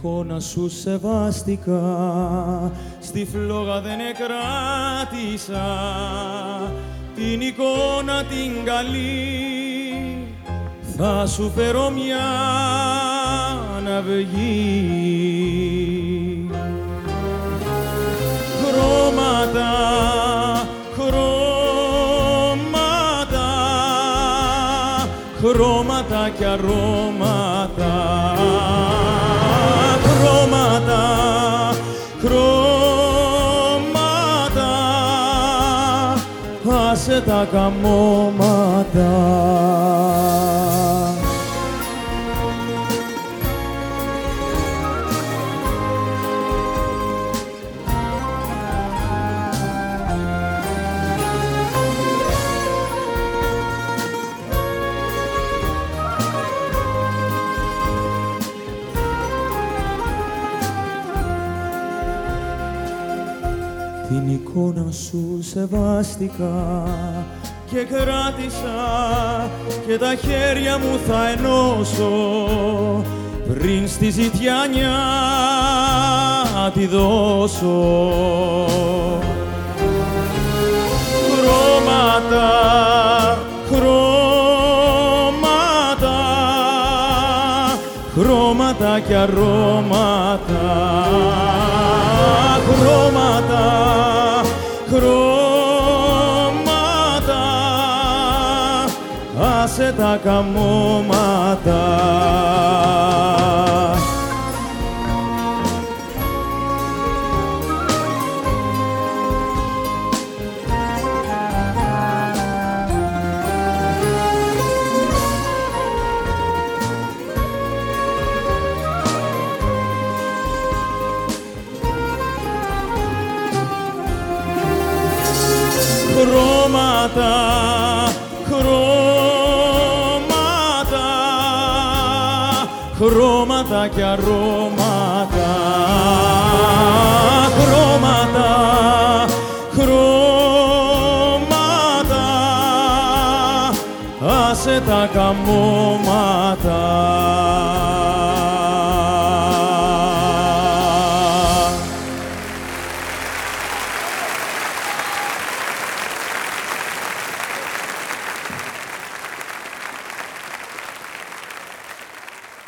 εικόνα σου σεβάστηκα, στη φλόγα δεν εκράτησα, την εικόνα την καλή, θα σου φέρω μια ναυγή. Χρώματα, χρώματα, χρώματα κι αρώματα, χρώματα, χρώματα, άσε τα καμώματα. Την εικόνα σου σεβάστηκα και κράτησα και τα χέρια μου θα ενώσω πριν στη ζητιάνια τη δώσω. Χρώματα, χρώματα, χρώματα κι αρώματα, χρώματα, χρώματα, άσε τα καμώματα. Χρώματα, χρώματα, χρώματα κι αρώματα, χρώματα, χρώματα, άσε τα καμώματα.